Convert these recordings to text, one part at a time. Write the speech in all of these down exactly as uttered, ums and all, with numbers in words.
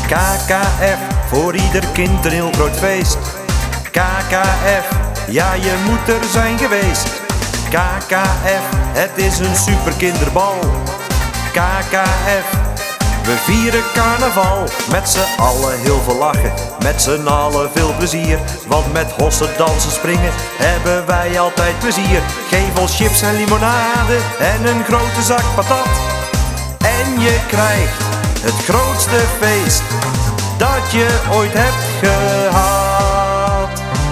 K K F, voor ieder kind een heel groot feest. K K F, ja je moet er zijn geweest. K K F, het is een super kinderbal. K K F, we vieren carnaval. Met z'n allen heel veel lachen, met z'n allen veel plezier. Want met hossen, dansen, springen hebben wij altijd plezier. Geef ons chips en limonade en een grote zak patat. En je krijgt het grootste feest dat je ooit hebt gehad.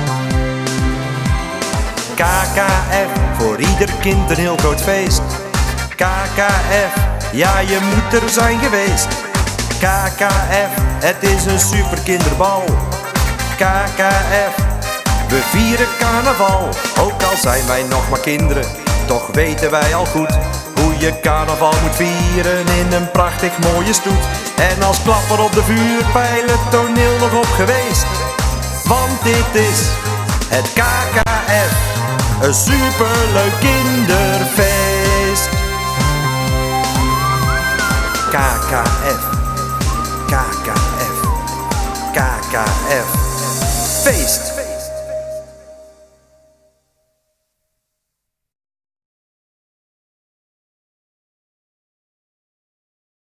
K K F, voor ieder kind een heel groot feest. K K F, ja je moet er zijn geweest. K K F, het is een super kinderbal. K K F, we vieren carnaval. Ook al zijn wij nog maar kinderen, toch weten wij al goed hoe je carnaval moet vieren in een prachtig mooie stoet. En als klapper op de vuurpijl het toneel nog op geweest. Want dit is het K K F, een superleuk kinderfeest. K K F, K K F, K K F, feest.